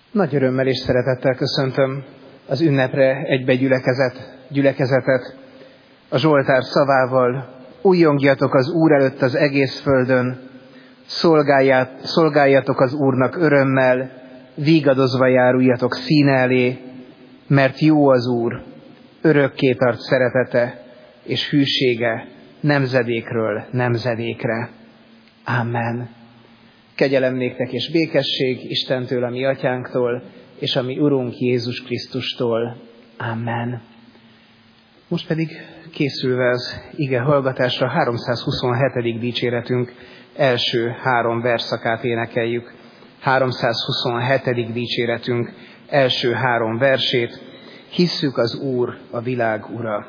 Nagy örömmel és szeretettel köszöntöm az ünnepre gyülekezetet a Zsoltár szavával. Újjongjatok az Úr előtt az egész földön, szolgáljatok az Úrnak örömmel, vígadozva járuljatok színe elé, mert jó az Úr, örökké tart szeretete és hűsége nemzedékről nemzedékre. Amen. Kegyelem néktek és békesség Istentől, a mi atyánktól, és a mi Urunk Jézus Krisztustól. Amen. Most pedig készülve az ige hallgatásra 327. dicséretünk első 3 versszakát énekeljük. 327. dicséretünk első 3 versét. Hisszük az Úr, a világ ura.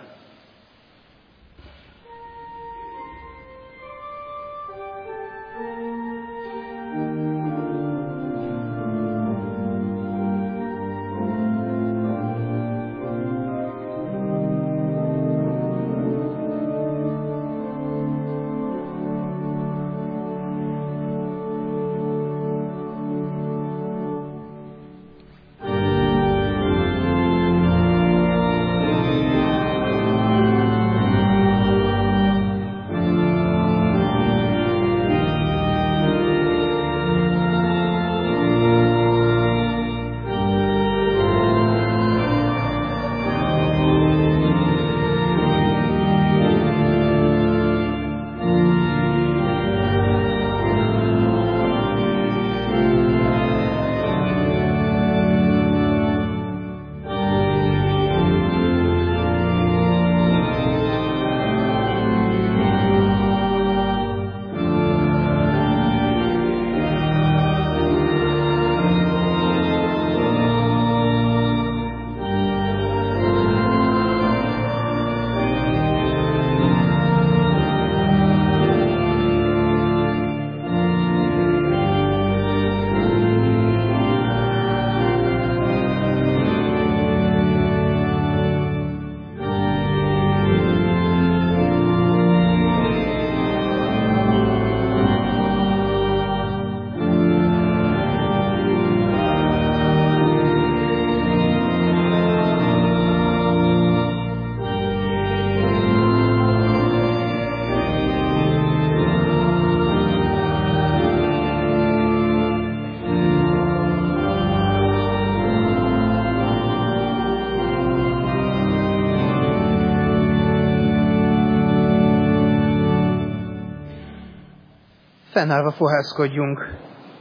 Fennállva fohászkodjunk.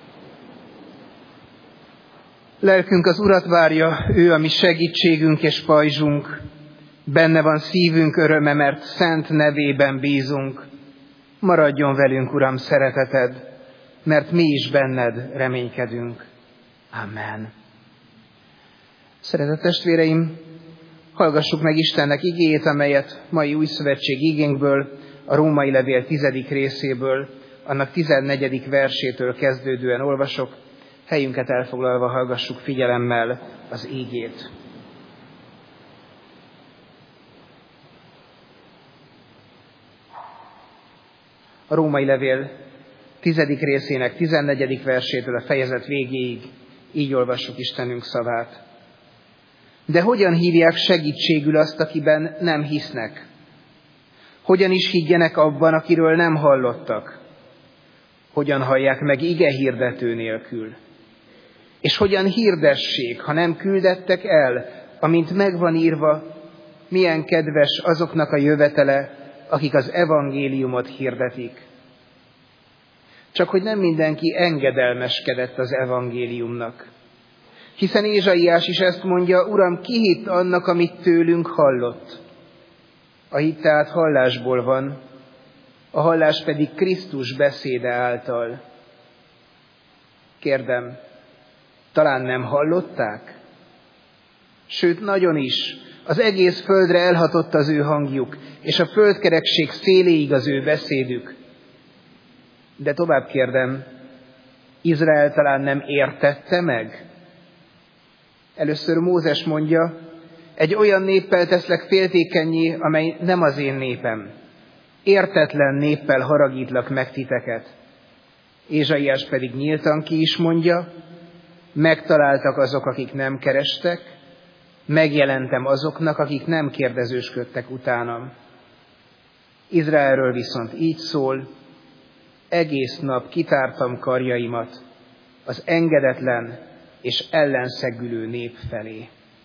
Lelkünk az Urat várja, ő a mi segítségünk és pajzsunk. Benne van szívünk öröme, mert szent nevében bízunk. Maradjon velünk, Uram, szereteted, mert mi is benned reménykedünk. Amen. Szeretett testvéreim, hallgassuk meg Istennek igéjét, amelyet mai újszövetség igénkből, a Római levél 10. részéből, annak 14. versétől kezdődően olvasok, helyünket elfoglalva hallgassuk figyelemmel az ígét. A Római levél 10. részének 14. versétől a fejezet végéig így olvassuk Istenünk szavát. De hogyan hívják segítségül azt, akiben nem hisznek? Hogyan is higgyenek abban, akiről nem hallottak? Hogyan hallják meg ige hirdető nélkül? És hogyan hirdessék, ha nem küldettek el, amint megvan írva, milyen kedves azoknak a jövetele, akik az evangéliumot hirdetik. Csak hogy nem mindenki engedelmeskedett az evangéliumnak. Hiszen Ézsaiás is ezt mondja, Uram, ki hitt annak, amit tőlünk hallott? A hit tehát hallásból van, a hallás pedig Krisztus beszéde által. Kérdem, talán nem hallották? Sőt, nagyon is, az egész földre elhatott az ő hangjuk, és a földkerekség széléig az ő beszédük. De tovább kérdem, Izrael talán nem értette meg? Először Mózes mondja, egy olyan néppel teszlek féltékennyé, amely nem az én népem. Értetlen néppel haragítlak meg titeket. Ézsaiás pedig nyíltan ki is mondja, Megtaláltak azok, akik nem kerestek, megjelentem azoknak, akik nem kérdezősködtek utánam. Izraelről viszont így szól, egész nap kitártam karjaimat az engedetlen és ellenszegülő nép felé.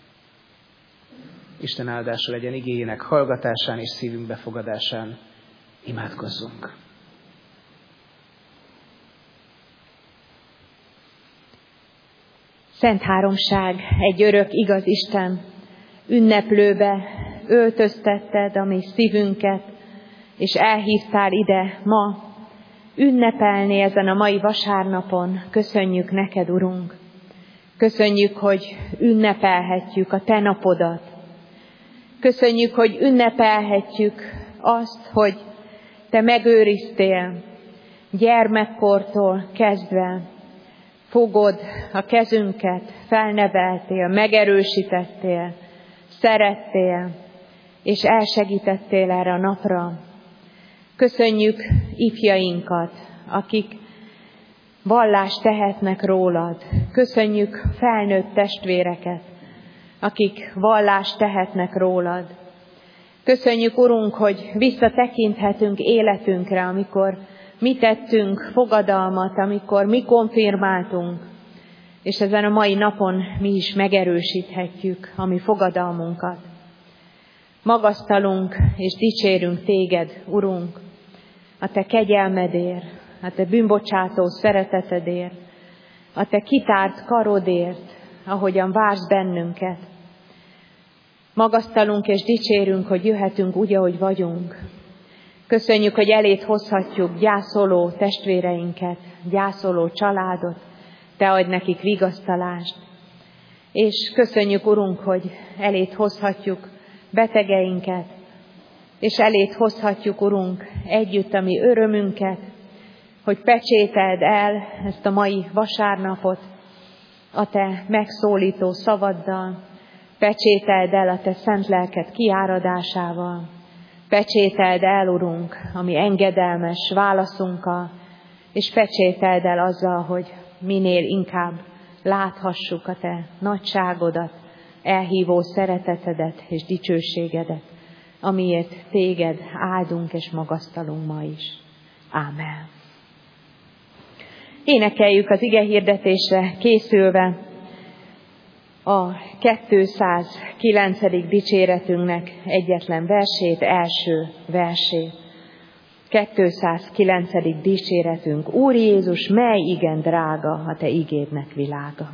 Isten áldása legyen igéjének hallgatásán és szívünk befogadásán. Imádkozzunk! Szent Háromság, egy örök, igaz Isten, ünneplőbe öltöztetted a mi szívünket, és elhívtál ide ma ünnepelni ezen a mai vasárnapon. Köszönjük neked, Urunk! Köszönjük, hogy ünnepelhetjük a te napodat. Köszönjük, hogy ünnepelhetjük azt, hogy te megőriztél gyermekkortól kezdve. Fogod a kezünket, felneveltél, megerősítettél, szerettél, és elsegítettél erre a napra. Köszönjük ifjainkat, akik vallást tehetnek rólad. Köszönjük felnőtt testvéreket, akik vallást tehetnek rólad. Köszönjük, Urunk, hogy visszatekinthetünk életünkre, amikor mi tettünk fogadalmat, amikor mi konfirmáltunk, és ezen a mai napon mi is megerősíthetjük a mi fogadalmunkat. Magasztalunk és dicsérünk téged, Urunk, a te kegyelmedért, a te bűnbocsátó szeretetedért, a te kitárt karodért, ahogyan vársz bennünket. Magasztalunk és dicsérünk, hogy jöhetünk úgy, ahogy vagyunk. Köszönjük, hogy eléd hozhatjuk gyászoló testvéreinket, gyászoló családot, te adj nekik vigasztalást. És köszönjük, Urunk, hogy eléd hozhatjuk betegeinket, és eléd hozhatjuk, Urunk, együtt a mi örömünket, hogy pecsételd el ezt a mai vasárnapot a te megszólító szavaddal, pecsételd el a te szent lelked kiáradásával, pecsételd el, Urunk, a mi engedelmes válaszunkkal, és pecsételd el azzal, hogy minél inkább láthassuk a te nagyságodat, elhívó szeretetedet és dicsőségedet, amiért téged áldunk és magasztalunk ma is. Ámen. Énekeljük az igehirdetésre készülve a 209. dicséretünknek egyetlen versét, első versét. 209. dicséretünk. Úr Jézus, mely igen drága a te igédnek világa.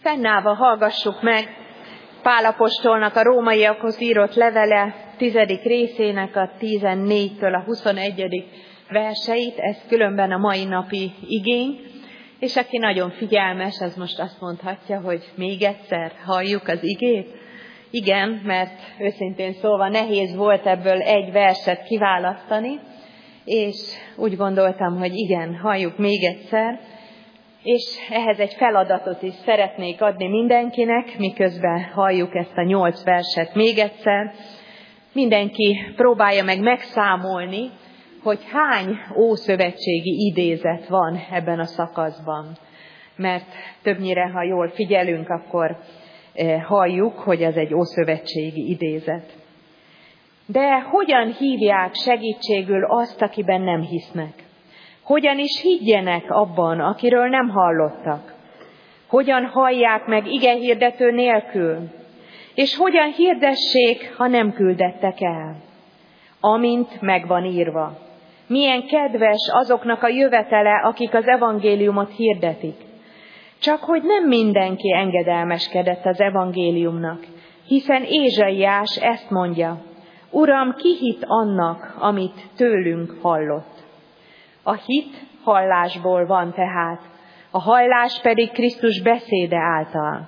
Fennállva hallgassuk meg Pál apostolnak a rómaiakhoz írott levele 10. részének a 14-től a 21. verseit, ez különben a mai napi igény, és aki nagyon figyelmes, az most azt mondhatja, hogy még egyszer halljuk az igét. Igen, mert őszintén szólva nehéz volt ebből egy verset kiválasztani, és úgy gondoltam, hogy igen, halljuk még egyszer, és ehhez egy feladatot is szeretnék adni mindenkinek, miközben halljuk ezt a 8 verset még egyszer. Mindenki próbálja meg megszámolni, hogy hány ószövetségi idézet van ebben a szakaszban. Mert többnyire, ha jól figyelünk, akkor halljuk, hogy ez egy ószövetségi idézet. De hogyan hívják segítségül azt, akiben nem hisznek? Hogyan is higgyenek abban, akiről nem hallottak? Hogyan hallják meg igehirdető nélkül? És hogyan hirdessék, ha nem küldettek el? Amint megvan írva. Milyen kedves azoknak a jövetele, akik az evangéliumot hirdetik. Csak hogy nem mindenki engedelmeskedett az evangéliumnak, hiszen Ézsaiás ezt mondja: Uram, ki hitt annak, amit tőlünk hallott? A hit hallásból van tehát, a hallás pedig Krisztus beszéde által.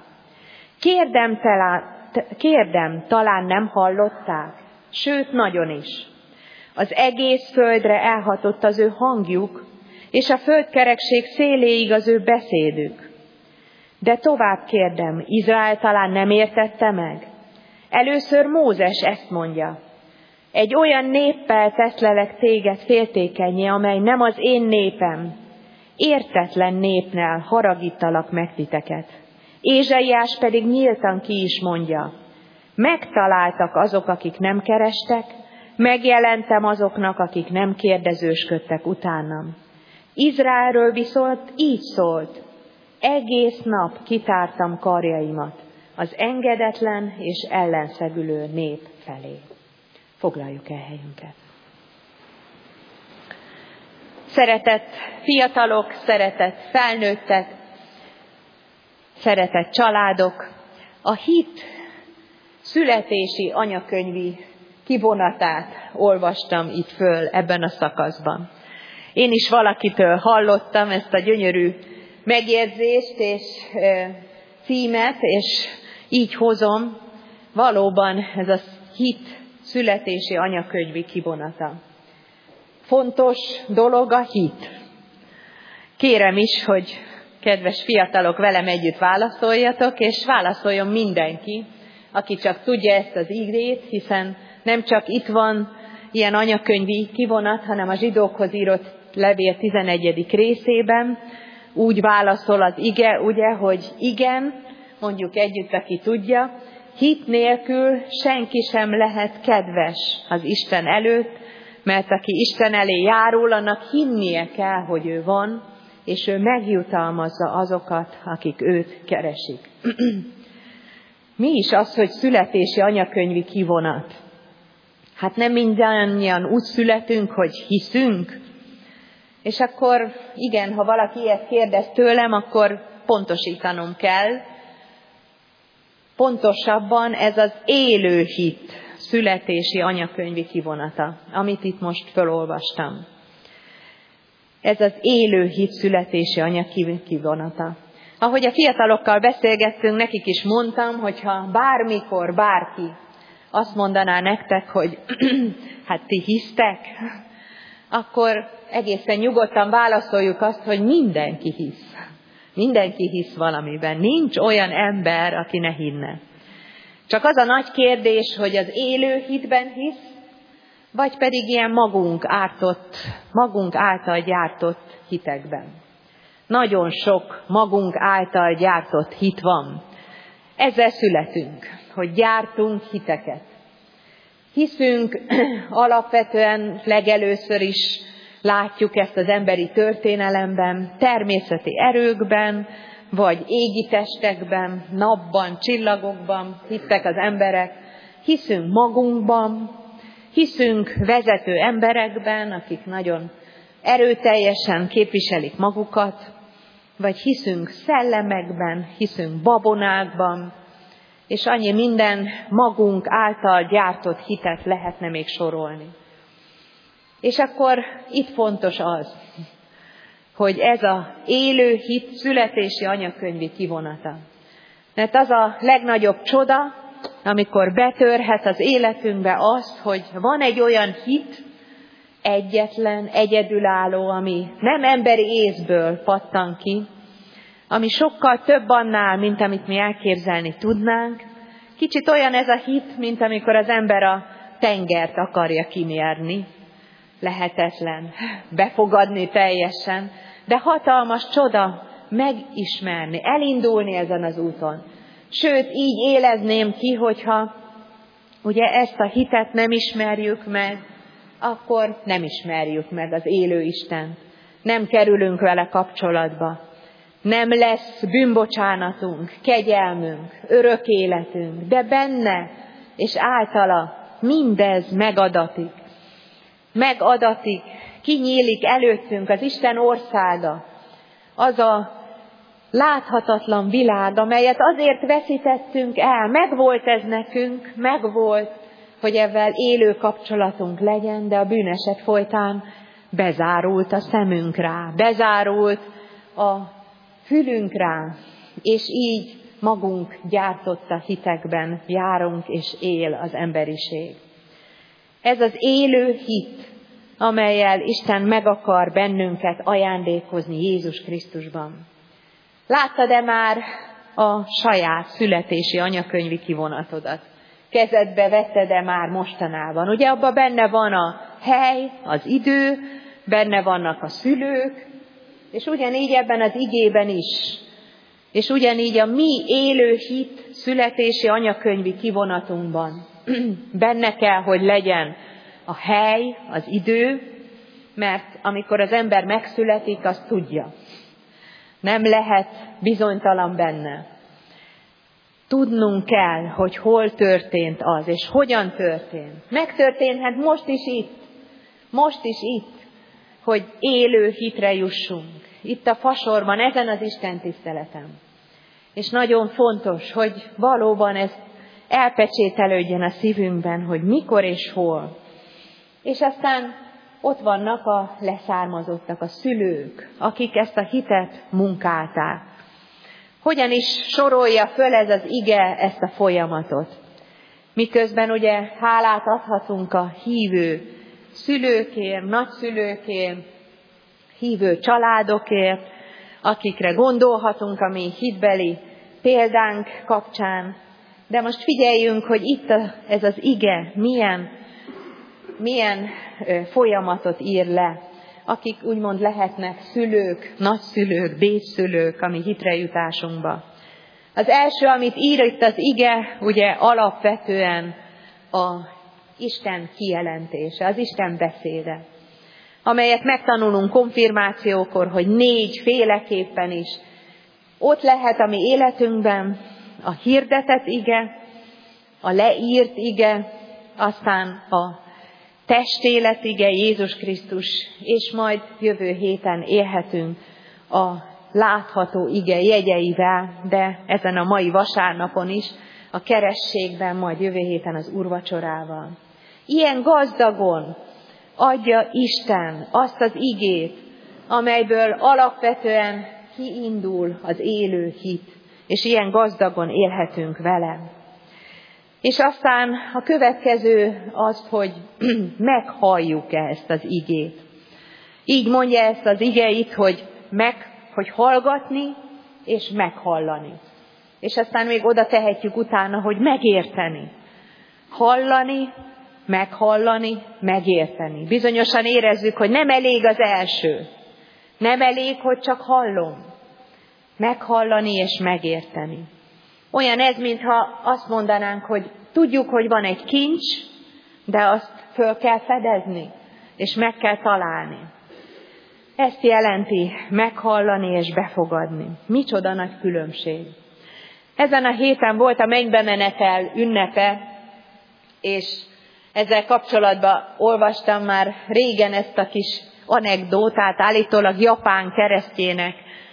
Kérdem, talán nem hallották? Sőt, nagyon is. Az egész földre elhatott az ő hangjuk, és a földkerekség széléig az ő beszédük. De tovább kérdem, Izrael talán nem értette meg? Először Mózes ezt mondja: Egy olyan néppel teszlelek téged féltékennyé, amely nem az én népem. Értetlen népnel haragítalak meg titeket. Ézsaiás pedig nyíltan ki is mondja: Megtaláltak azok, akik nem kerestek, megjelentem azoknak, akik nem kérdezősködtek utánam. Izraelről viszont így szólt: Egész nap kitártam karjaimat az engedetlen és ellenszegülő nép felé. Foglaljuk el helyünket. Szeretett fiatalok, szeretett felnőttek, szeretett családok, a hit születési anyakönyvi kivonatát olvastam itt föl ebben a szakaszban. Én is valakitől hallottam ezt a gyönyörű megjegyzést és címet, és így hozom, valóban ez a hit születési anyakönyvi kivonata. Fontos dolog a hit. Kérem is, hogy kedves fiatalok, velem együtt válaszoljatok, és válaszoljon mindenki, aki csak tudja ezt az igét, hiszen nem csak itt van ilyen anyakönyvi kivonat, hanem a zsidókhoz írott levél 11. részében úgy válaszol az ige, ugye, hogy igen, mondjuk együtt, aki tudja, hit nélkül senki sem lehet kedves az Isten előtt, mert aki Isten elé járul, annak hinnie kell, hogy ő van, és ő megjutalmazza azokat, akik őt keresik. Mi is az, hogy születési anyakönyvi kivonat? Hát nem mindannyian úgy születünk, hogy hiszünk, és akkor igen, ha valaki ilyet kérdez tőlem, akkor pontosítanom kell. Pontosabban ez az élő hit születési anyakönyvi kivonata, amit itt most felolvastam. Ez az élő hit születési anyakönyvi kivonata. Ahogy a fiatalokkal beszélgettünk, nekik is mondtam, hogyha bármikor bárki azt mondaná nektek, hogy hát ti hisztek, akkor egészen nyugodtan válaszoljuk azt, hogy mindenki hisz. Mindenki hisz valamiben. Nincs olyan ember, aki ne hinne. Csak az a nagy kérdés, hogy az élő hitben hisz, vagy pedig ilyen magunk által gyártott hitekben. Nagyon sok magunk által gyártott hit van. Ezzel születünk, hogy gyártunk hiteket. Hiszünk alapvetően legelőször is látjuk ezt az emberi történelemben, természeti erőkben, vagy égi testekben, napban, csillagokban hittek az emberek. Hiszünk magunkban, hiszünk vezető emberekben, akik nagyon erőteljesen képviselik magukat. vagy hiszünk szellemekben, hiszünk babonákban, és annyi minden magunk által gyártott hitet lehetne még sorolni. És akkor itt fontos az, hogy ez az élő hit születési anyakönyvi kivonata. Mert az a legnagyobb csoda, amikor betörhet az életünkbe azt, hogy van egy olyan hit, egyetlen, egyedülálló, ami nem emberi észből pattan ki, ami sokkal több annál, mint amit mi elképzelni tudnánk. Kicsit olyan ez a hit, mint amikor az ember a tengert akarja kimérni. Lehetetlen befogadni teljesen, de hatalmas csoda megismerni, elindulni ezen az úton. Sőt, így élezném ki, hogyha ugye ezt a hitet nem ismerjük meg, akkor nem ismerjük meg az élő Istent. Nem kerülünk vele kapcsolatba. Nem lesz bűnbocsánatunk, kegyelmünk, örök életünk, de benne és általa mindez megadatik. Megadatik, kinyílik előttünk az Isten országa, az a láthatatlan világ, amelyet azért veszítettünk el. Megvolt ez nekünk, megvolt, hogy ezzel élő kapcsolatunk legyen, de a bűneset folytán bezárult a szemünk rá, bezárult a fülünk rá, és így magunk gyártotta hitekben járunk és él az emberiség. Ez az élő hit, amellyel Isten meg akar bennünket ajándékozni Jézus Krisztusban. Láttad-e már a saját születési anyakönyvi kivonatodat? Kezedbe vetted-e már mostanában? Ugye abban benne van a hely, az idő, benne vannak a szülők, és ugyanígy ebben az igében is. És ugyanígy a mi élő hit születési anyakönyvi kivonatunkban benne kell, hogy legyen a hely, az idő, mert amikor az ember megszületik, azt tudja. Nem lehet bizonytalan benne. Tudnunk kell, hogy hol történt az, és hogyan történt. Megtörténhet most is itt, hogy élő hitre jussunk. Itt a fasorban, ezen az Isten tiszteleten. És nagyon fontos, hogy valóban ez elpecsételődjön a szívünkben, hogy mikor és hol. És aztán ott vannak a leszármazottak, a szülők, akik ezt a hitet munkálták. Hogyan is sorolja föl ez az ige ezt a folyamatot? Miközben ugye hálát adhatunk a hívő szülőkért, nagyszülőkért, hívő családokért, akikre gondolhatunk a mi hitbeli példánk kapcsán. De most figyeljünk, hogy itt ez az ige milyen folyamatot ír le, akik úgymond lehetnek szülők, nagyszülők, bédszülők a mi hitrejutásunkba. Az első, amit ír itt az ige, ugye alapvetően a Isten kijelentése, az Isten beszéde, amelyet megtanulunk konfirmációkor, hogy 4 féleképpen is ott lehet a mi életünkben a hirdetett ige, a leírt ige, aztán a testélet ige, Jézus Krisztus, és majd jövő héten élhetünk a látható ige jegyeivel, de ezen a mai vasárnapon is, a kerességben, majd jövő héten az úrvacsorával. Ilyen gazdagon adja Isten azt az igét, amelyből alapvetően kiindul az élő hit, és ilyen gazdagon élhetünk vele. És aztán a következő az, hogy meghalljuk ezt az igét. Így mondja ezt az ige itt, hogy hallgatni és meghallani. És aztán még oda tehetjük utána, hogy megérteni. Hallani, meghallani, megérteni. Bizonyosan érezzük, hogy nem elég az első. Nem elég, hogy csak hallom. Meghallani és megérteni. Olyan ez, mintha azt mondanánk, hogy tudjuk, hogy van egy kincs, de azt föl kell fedezni, és meg kell találni. Ezt jelenti meghallani és befogadni. Micsoda nagy különbség. Ezen a héten volt a mennybe menetel ünnepe, és ezzel kapcsolatban olvastam már régen ezt a kis anekdótát, állítólag japán keresztjének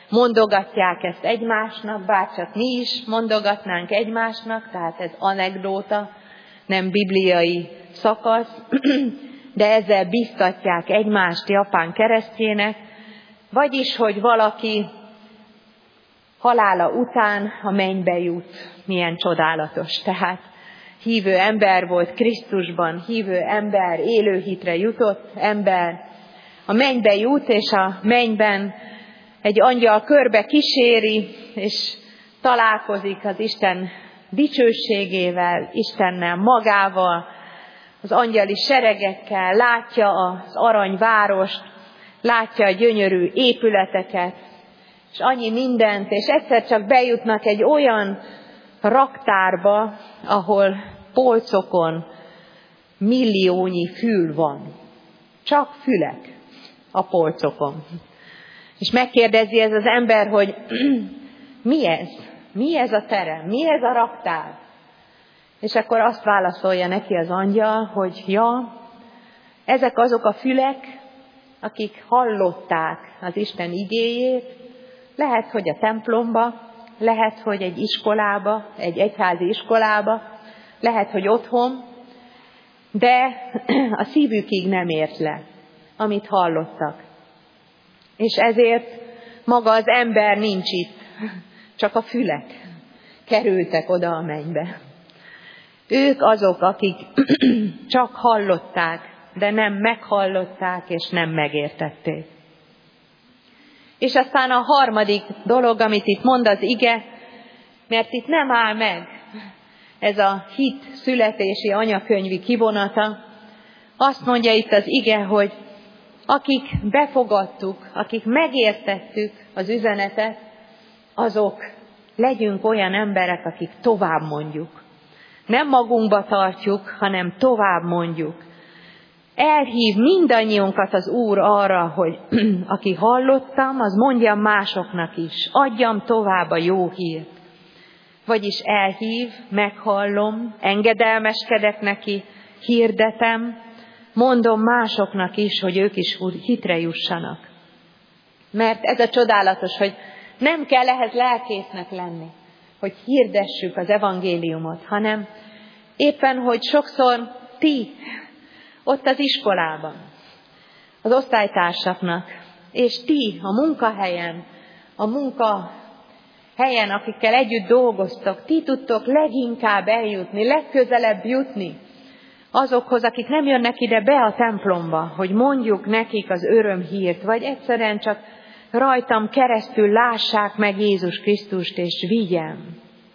mondogatják ezt egymásnak, bárcsak mi is mondogatnánk egymásnak, tehát ez anekdóta, nem bibliai szakasz, de ezzel biztatják egymást japán keresztjének, vagyis, hogy valaki halála után a mennybe jut. Milyen csodálatos. Tehát hívő ember volt Krisztusban, hívő ember, élő hitre jutott ember, a mennybe jut, és a mennyben egy angyal körbe kíséri, és találkozik az Isten dicsőségével, Istennel magával, az angyali seregekkel, látja az aranyvárost, látja a gyönyörű épületeket, és annyi mindent, és egyszer csak bejutnak egy olyan raktárba, ahol polcokon milliónyi fül van. Csak fülek a polcokon. És megkérdezi ez az ember, hogy mi ez? Mi ez a terem? Mi ez a raktár? És akkor azt válaszolja neki az angyal, hogy ja, ezek azok a fülek, akik hallották az Isten igéjét, lehet, hogy a templomba, lehet, hogy egy iskolába, egy egyházi iskolába, lehet, hogy otthon, de a szívükig nem ért le, amit hallottak. És ezért maga az ember nincs itt, csak a fülek kerültek oda a mennybe. Ők azok, akik csak hallották, de nem meghallották és nem megértették. És aztán a harmadik dolog, amit itt mond az ige, mert itt nem áll meg ez a hit születési anyakönyvi kivonata, azt mondja itt az ige, hogy akik befogadtuk, akik megértettük az üzenetet, azok legyünk olyan emberek, akik tovább mondjuk. Nem magunkba tartjuk, hanem tovább mondjuk. Elhív mindannyiunkat az Úr arra, hogy aki hallottam, az mondjam másoknak is, adjam tovább a jó hírt. Vagyis elhív, meghallom, engedelmeskedek neki, hirdetem, mondom másoknak is, hogy ők is hitre jussanak. Mert ez a csodálatos, hogy nem kell ehhez lelkésznek lenni, hogy hirdessük az evangéliumot, hanem éppen, hogy sokszor ti, ott az iskolában, az osztálytársaknak, és ti a munkahelyen, akikkel együtt dolgoztok, ti tudtok leginkább eljutni, legközelebb jutni azokhoz, akik nem jönnek ide be a templomba, hogy mondjuk nekik az örömhírt, vagy egyszerűen csak rajtam keresztül lássák meg Jézus Krisztust, és vigyem.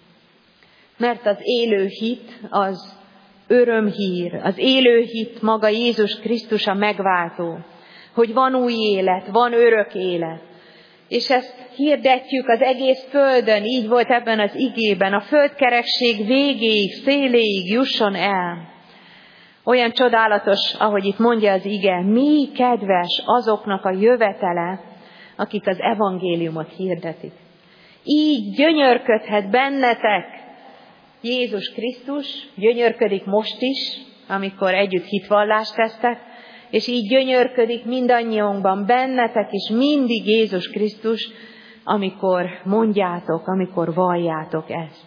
Mert az élő hit az örömhír, az élő hit maga Jézus Krisztus a megváltó, hogy van új élet, van örök élet. És ezt hirdetjük az egész földön, így volt ebben az igében, a földkerekség végéig, széléig jusson el. Olyan csodálatos, ahogy itt mondja az ige, mi kedves azoknak a jövetele, akik az evangéliumot hirdetik. Így gyönyörködhet bennetek Jézus Krisztus, gyönyörködik most is, amikor együtt hitvallást tesztek, és így gyönyörködik mindannyiunkban bennetek is mindig Jézus Krisztus, amikor mondjátok, amikor valljátok ezt.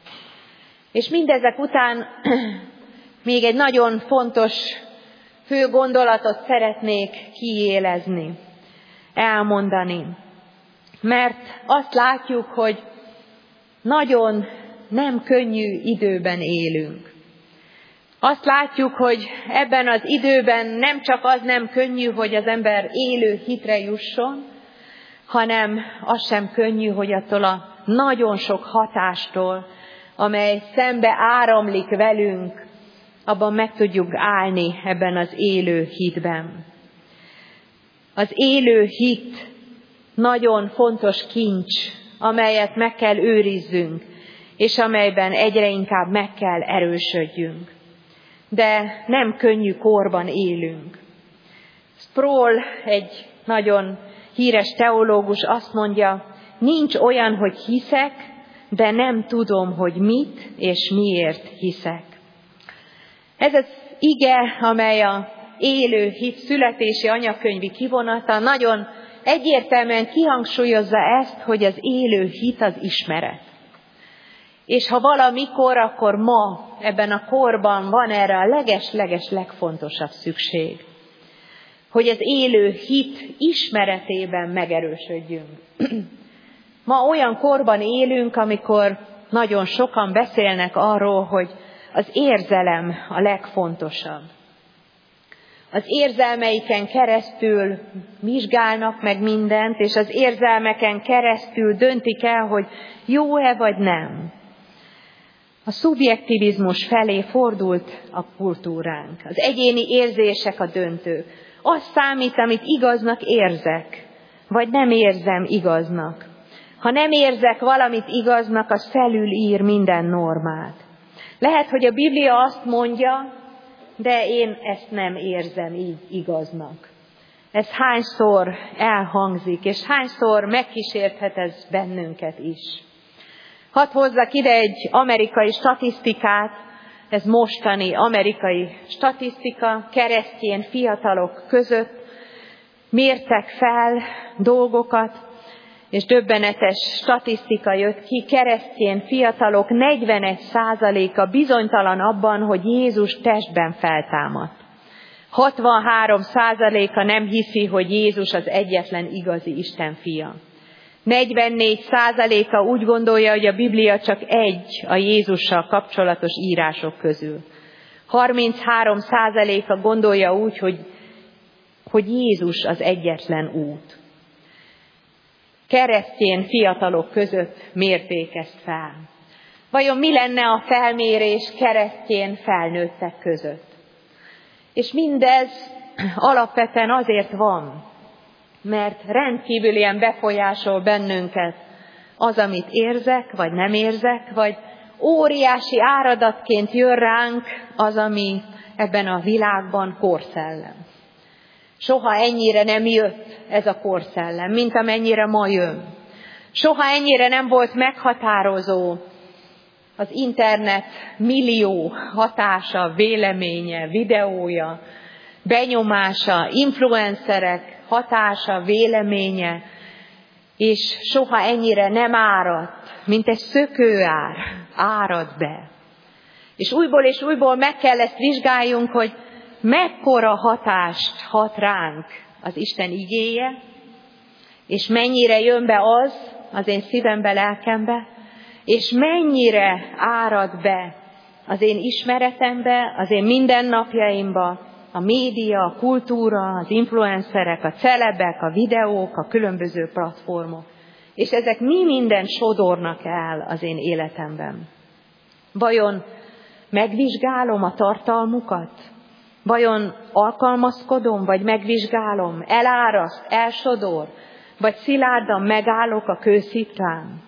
És mindezek után még egy nagyon fontos fő gondolatot szeretnék kiélezni, elmondani. Mert azt látjuk, hogy nagyon nem könnyű időben élünk. Azt látjuk, hogy ebben az időben nem csak az nem könnyű, hogy az ember élő hitre jusson, hanem az sem könnyű, hogy attól a nagyon sok hatástól, amely szembe áramlik velünk, abban meg tudjuk állni ebben az élő hitben. Az élő hit nagyon fontos kincs, amelyet meg kell őrizzünk, és amelyben egyre inkább meg kell erősödjünk. De nem könnyű korban élünk. Sproul, egy nagyon híres teológus azt mondja, nincs olyan, hogy hiszek, de nem tudom, hogy mit és miért hiszek. Ez az ige, amely a élő hit születési anyakönyvi kivonata, nagyon egyértelműen kihangsúlyozza ezt, hogy az élő hit az ismeret. És ha valamikor, akkor ma, ebben a korban van erre a leges-leges legfontosabb szükség. Hogy az élő hit ismeretében megerősödjünk. Ma olyan korban élünk, amikor nagyon sokan beszélnek arról, hogy az érzelem a legfontosabb. Az érzelmeiken keresztül vizsgálnak meg mindent, és az érzelmeken keresztül döntik el, hogy jó-e vagy nem. A szubjektivizmus felé fordult a kultúránk. Az egyéni érzések a döntők. Az számít, amit igaznak érzek, vagy nem érzem igaznak. Ha nem érzek valamit igaznak, az felülír minden normát. Lehet, hogy a Biblia azt mondja, de én ezt nem érzem így igaznak. Ez hányszor elhangzik, és hányszor megkísérthet ez bennünket is. Hadd hozzak ide egy amerikai statisztikát, ez mostani amerikai statisztika, keresztény fiatalok között mértek fel dolgokat, és döbbenetes statisztika jött ki, keresztény fiatalok 41%-a bizonytalan abban, hogy Jézus testben feltámadt. 63%-a nem hiszi, hogy Jézus az egyetlen igazi Isten fia. 44%-a úgy gondolja, hogy a Biblia csak egy a Jézussal kapcsolatos írások közül. 33%-a gondolja úgy, hogy Jézus az egyetlen út. Keresztény fiatalok között mérték ezt fel. Vajon mi lenne a felmérés keresztény felnőttek között? És mindez alapvetően azért van, mert rendkívülien befolyásol bennünket az, amit érzek, vagy nem érzek, vagy óriási áradatként jön ránk az, ami ebben a világban korszellem. Soha ennyire nem jött ez a korszellem, mint amennyire ma jön. Soha ennyire nem volt meghatározó az internet millió hatása, véleménye, videója, benyomása, influencerek hatása, véleménye, és soha ennyire nem áradt, mint egy szökőár árad be. És újból meg kell ezt vizsgáljunk, hogy mekkora hatást hat ránk az Isten igéje, és mennyire jön be az én szívembe, lelkembe, és mennyire árad be az én ismeretembe, az én mindennapjaimba, a média, a kultúra, az influencerek, a celebek, a videók, a különböző platformok. És ezek mi mindent sodornak el az én életemben. Vajon megvizsgálom a tartalmukat? Vajon alkalmazkodom, vagy megvizsgálom, eláraszt, elsodor, vagy szilárdan megállok a kősziklán?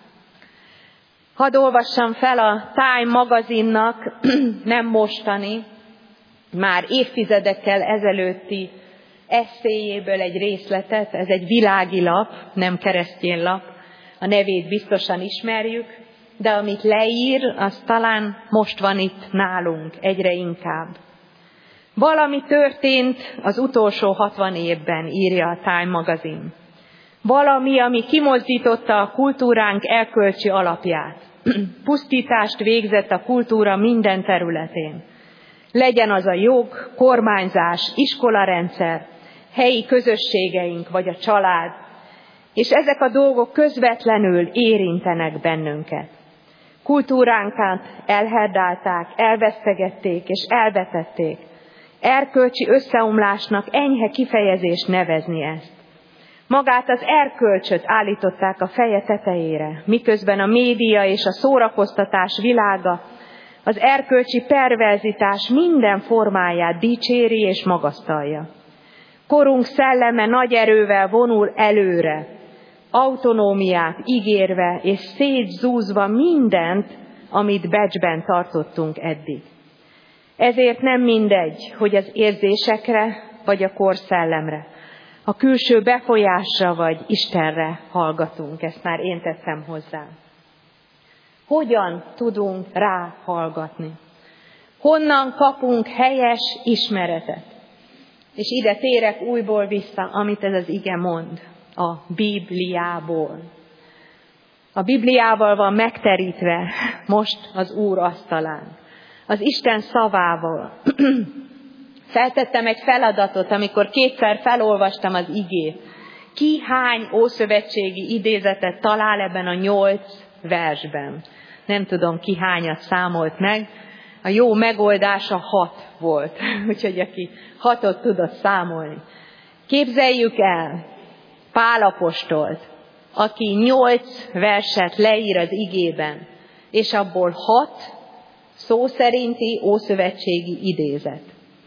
Hadd olvassam fel a Time magazinnak nem mostani, már évtizedekkel ezelőtti esszéjéből egy részletet, ez egy világi lap, nem keresztény lap, a nevét biztosan ismerjük, de amit leír, az talán most van itt nálunk egyre inkább. Valami történt az utolsó 60 évben, írja a Time magazin. Valami, ami kimozdította a kultúránk erkölcsi alapját. Pusztítást végzett a kultúra minden területén. Legyen az a jog, kormányzás, iskolarendszer, helyi közösségeink vagy a család, és ezek a dolgok közvetlenül érintenek bennünket. Kultúránkat elherdálták, elvesztegették és elvetették. Erkölcsi összeomlásnak enyhe kifejezést nevezni ezt. Magát az erkölcsöt állították a feje tetejére, miközben a média és a szórakoztatás világa az erkölcsi perverzitás minden formáját dicséri és magasztalja. Korunk szelleme nagy erővel vonul előre, autonómiát ígérve és szétzúzva mindent, amit becsben tartottunk eddig. Ezért nem mindegy, hogy az érzésekre vagy a korszellemre, a külső befolyásra vagy Istenre hallgatunk. Ezt már én tettem hozzá. Hogyan tudunk rá hallgatni? Honnan kapunk helyes ismeretet? És ide térek újból vissza, amit ez az ige mond. a Bibliából. A Bibliával van megterítve most az Úr asztalán, az Isten szavával. Feltettem egy feladatot, amikor 2-szer felolvastam az igét. Ki hány ószövetségi idézetet talál ebben a 8 versben? Nem tudom, ki hányat számolt meg. A jó megoldása 6 volt, úgyhogy aki 6-ot tudott számolni. Képzeljük el Pál apostolt, aki 8 verset leír az igében, és abból 6 szó szerinti ószövetségi idézet.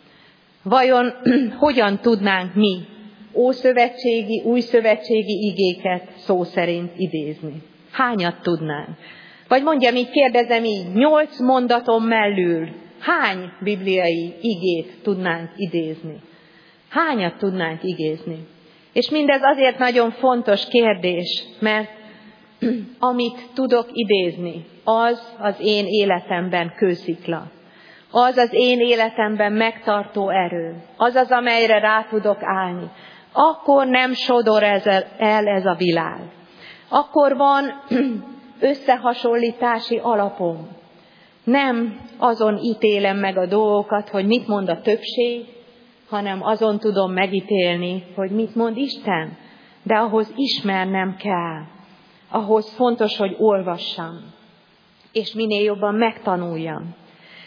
Vajon hogyan tudnánk mi ószövetségi, újszövetségi igéket szó szerint idézni? Hányat tudnánk? Vagy mondjam így, kérdezem így, 8 mondaton mellül hány bibliai igét tudnánk idézni? Hányat tudnánk idézni? És mindez azért nagyon fontos kérdés, mert amit tudok idézni, az az én életemben kőszikla. Az az én életemben megtartó erő. Az az, amelyre rá tudok állni. Akkor nem sodor el ez a világ. Akkor van összehasonlítási alapom. Nem azon ítélem meg a dolgokat, hogy mit mond a többség, hanem azon tudom megítélni, hogy mit mond Isten. De ahhoz ismernem kell. Ahhoz fontos, hogy olvassam. És minél jobban megtanuljam.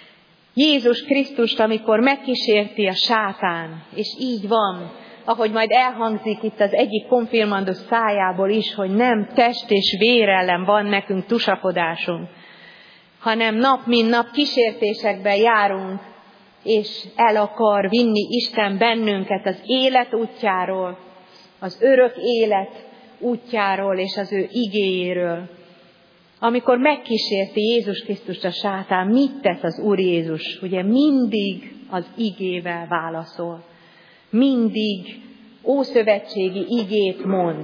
Jézus Krisztust, amikor megkísérti a sátán, és így van, ahogy majd elhangzik itt az egyik konfirmandus szájából is, hogy nem test és vér ellen van nekünk tusakodásunk, hanem nap mint nap kísértésekben járunk, és el akar vinni Isten bennünket az élet útjáról, az örök élet útjáról és az ő igéjéről. Amikor megkísérti Jézus Krisztust a sátán, mit tesz az Úr Jézus? Ugye mindig az igével válaszol. Mindig ószövetségi igét mond.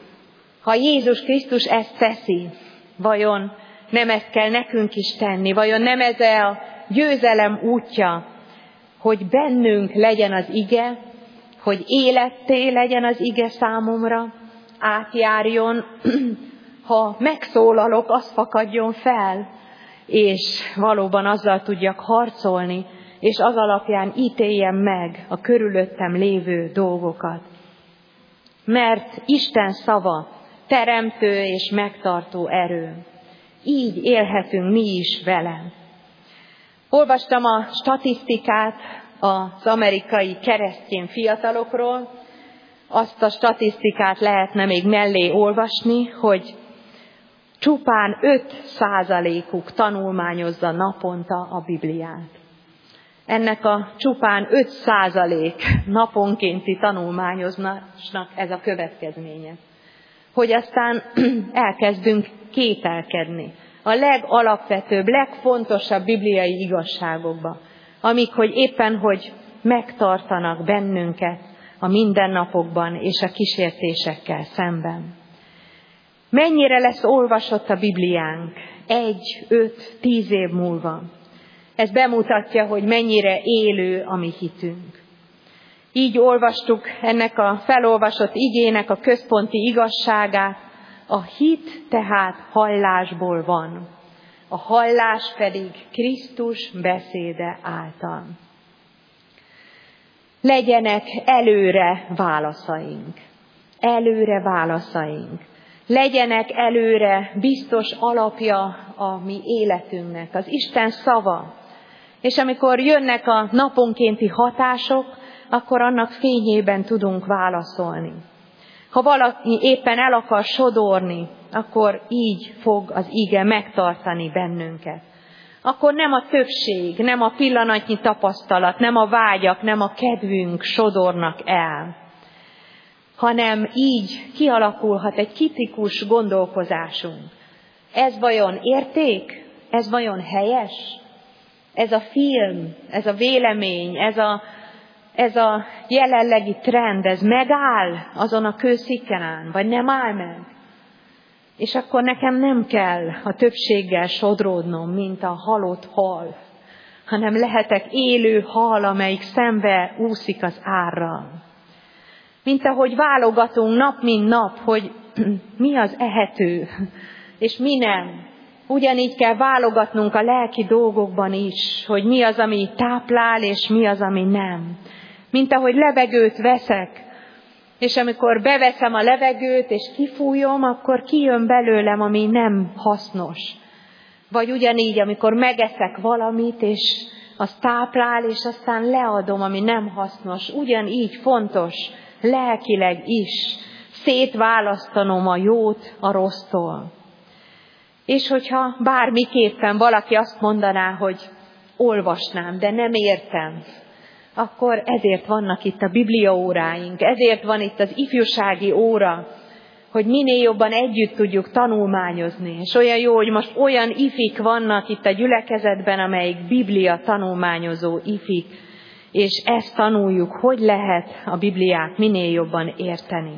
Ha Jézus Krisztus ezt teszi, vajon nem ezt kell nekünk is tenni? Vajon nem ez a győzelem útja, hogy bennünk legyen az ige, hogy életté legyen az ige számomra, átjárjon, ha megszólalok, az fakadjon fel, és valóban azzal tudjak harcolni, és az alapján ítéljem meg a körülöttem lévő dolgokat. Mert Isten szava teremtő és megtartó erő. Így élhetünk mi is vele. Olvastam a statisztikát az amerikai keresztény fiatalokról. Azt a statisztikát lehetne még mellé olvasni, hogy csupán 5%-uk tanulmányozza naponta a Bibliát. Ennek a csupán 5% naponkénti tanulmányozásnak ez a következménye. Hogy aztán elkezdünk kételkedni a legalapvetőbb, legfontosabb bibliai igazságokba, amik hogy éppen hogy megtartanak bennünket a mindennapokban és a kísértésekkel szemben. Mennyire lesz olvasott a Bibliánk 1, 5, 10 év múlva? Ez bemutatja, hogy mennyire élő a mi hitünk. Így olvastuk ennek a felolvasott igének a központi igazságát. A hit tehát hallásból van, a hallás pedig Krisztus beszéde által. Legyenek előre válaszaink. Előre válaszaink. Legyenek előre biztos alapja a mi életünknek, az Isten szava. És amikor jönnek a naponkénti hatások, akkor annak fényében tudunk válaszolni. Ha valaki éppen el akar sodorni, akkor így fog az ige megtartani bennünket. Akkor nem a többség, nem a pillanatnyi tapasztalat, nem a vágyak, nem a kedvünk sodornak el, hanem így kialakulhat egy kritikus gondolkozásunk. Ez vajon érték? Ez vajon helyes? Ez a film, ez a vélemény, ez a jelenlegi trend, ez megáll azon a kőszikkelán, vagy nem áll meg? És akkor nekem nem kell a többséggel sodródnom, mint a halott hal, hanem lehetek élő hal, amelyik szembe úszik az árral. Mint ahogy válogatunk nap mint nap, hogy mi az ehető, és mi nem. Ugyanígy kell válogatnunk a lelki dolgokban is, hogy mi az, ami táplál, és mi az, ami nem. Mint ahogy levegőt veszek, és amikor beveszem a levegőt, és kifújom, akkor kijön belőlem, ami nem hasznos. Vagy ugyanígy, amikor megeszek valamit, és az táplál, és aztán leadom, ami nem hasznos. Ugyanígy fontos lelkileg is szétválasztanom a jót a rossztól. És hogyha bármiképpen valaki azt mondaná, hogy olvasnám, de nem értem, akkor ezért vannak itt a bibliaóráink, ezért van itt az ifjúsági óra, hogy minél jobban együtt tudjuk tanulmányozni. És olyan jó, hogy most olyan ifik vannak itt a gyülekezetben, amelyik Biblia tanulmányozó ifik, és ezt tanuljuk, hogy lehet a Bibliát minél jobban érteni.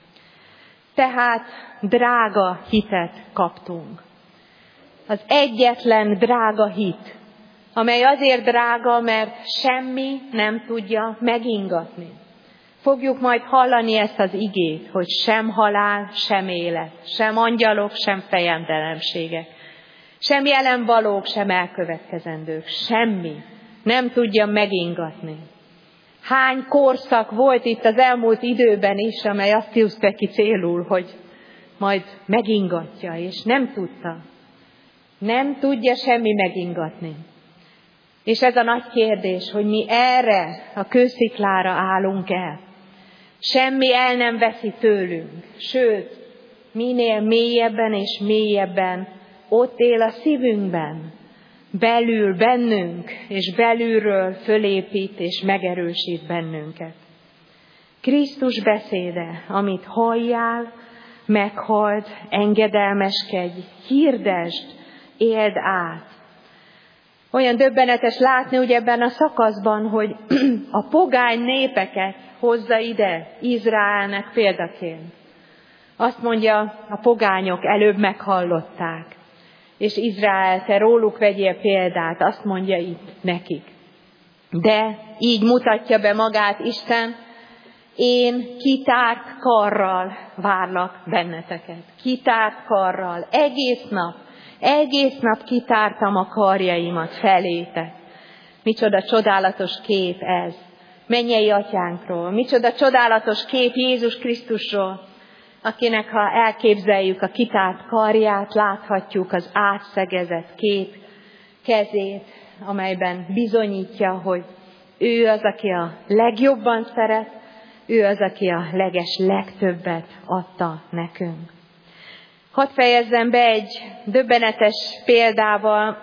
Tehát drága hitet kaptunk. Az egyetlen drága hit, amely azért drága, mert semmi nem tudja megingatni. Fogjuk majd hallani ezt az igét, hogy sem halál, sem élet, sem angyalok, sem fejedelemségek, sem jelenvalók, sem elkövetkezendők, semmi nem tudja megingatni. Hány korszak volt itt az elmúlt időben is, amely azt tűzte ki célul, hogy majd megingatja, és nem tudta. Nem tudja semmi megingatni. És ez a nagy kérdés, hogy mi erre a kősziklára állunk el. Semmi el nem veszi tőlünk, sőt, minél mélyebben és mélyebben ott él a szívünkben, belül bennünk, és belülről fölépít és megerősít bennünket. Krisztus beszéde, amit halljál, meghald, engedelmeskedj, hirdesd, éld át. Olyan döbbenetes látni ugye ebben a szakaszban, hogy a pogány népeket hozza ide Izraelnek példaként. Azt mondja, a pogányok előbb meghallották, és Izrael, te róluk vegyél példát, azt mondja itt nekik. De így mutatja be magát Isten, én kitárt karral várlak benneteket. Kitárt karral, egész nap kitártam a karjaimat felétek. Micsoda csodálatos kép ez, mennyei atyánkról, micsoda csodálatos kép Jézus Krisztusról, akinek ha elképzeljük a kitárt karját, láthatjuk az átszegezett két kezét, amelyben bizonyítja, hogy ő az, aki a legjobban szeret, ő az, aki a legtöbbet adta nekünk. Hadd fejezzem be egy döbbenetes példával.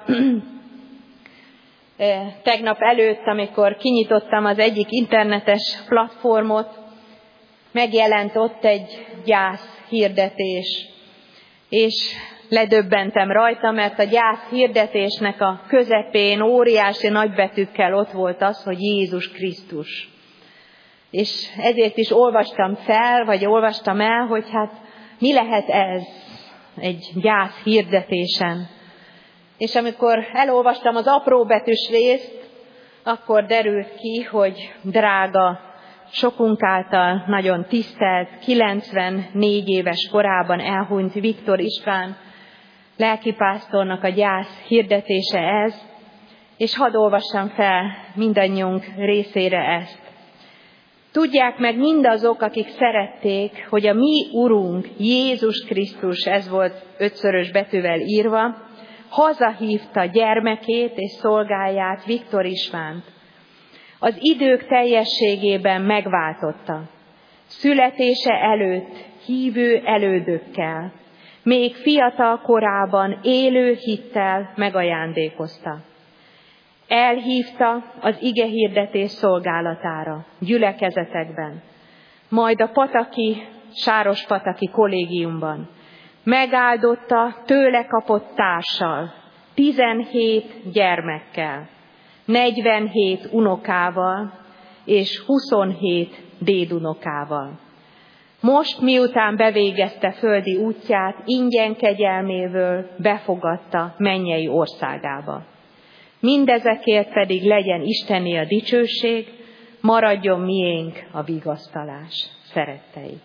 Tegnap előtt, amikor kinyitottam az egyik internetes platformot, megjelent ott egy gyász hirdetés, és ledöbbentem rajta, mert a gyász hirdetésnek a közepén óriási nagybetűkkel ott volt az, hogy Jézus Krisztus. És ezért is olvastam el, hogy hát mi lehet ez egy gyász hirdetésen. És amikor elolvastam az apróbetűs részt, akkor derült ki, hogy drága, sokunk által nagyon tisztelt, 94 éves korában elhunyt Viktor István lelkipásztornak a gyász hirdetése ez, és hadd olvassam fel mindannyiunk részére ezt. Tudják meg mindazok, akik szerették, hogy a mi Urunk Jézus Krisztus, ez volt 5-szörös betűvel írva, hazahívta gyermekét és szolgáját, Viktor Istvánt. Az idők teljességében megváltotta. Születése előtt hívő elődökkel, még fiatal korában élő hittel megajándékozta. Elhívta az igehirdetés szolgálatára, gyülekezetekben, majd a Sárospataki kollégiumban. Megáldotta tőle kapott társal, 17 gyermekkel, 47 unokával és 27 dédunokával. Most, miután bevégezte földi útját, ingyen kegyelmével befogadta mennyei országába. Mindezekért pedig legyen Istené a dicsőség, maradjon miénk a vigasztalás. szerettei.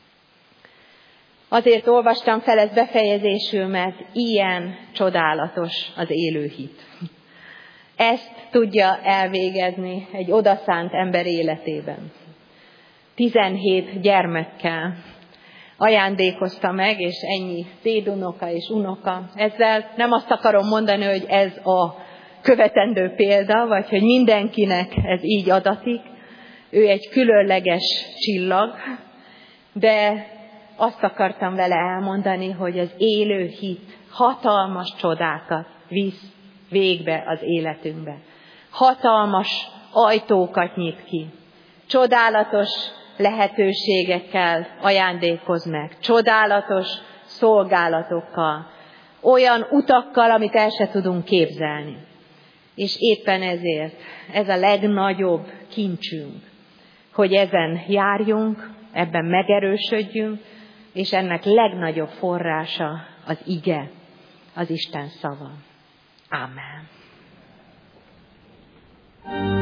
Azért olvastam fel ezt befejezésül, mert ilyen csodálatos az élő hit. Ezt tudja elvégezni egy odaszánt ember életében. 17 gyermekkel ajándékozta meg, és ennyi dédunoka és unoka. Ezzel nem azt akarom mondani, hogy ez a követendő példa, vagy hogy mindenkinek ez így adatik. Ő egy különleges csillag, de azt akartam vele elmondani, hogy az élő hit hatalmas csodákat visz végbe az életünkbe. Hatalmas ajtókat nyit ki. Csodálatos lehetőségekkel ajándékoz meg. Csodálatos szolgálatokkal. Olyan utakkal, amit el se tudunk képzelni. És éppen ezért ez a legnagyobb kincsünk, hogy ezen járjunk, ebben megerősödjünk, és ennek legnagyobb forrása az ige, az Isten szava. Amen.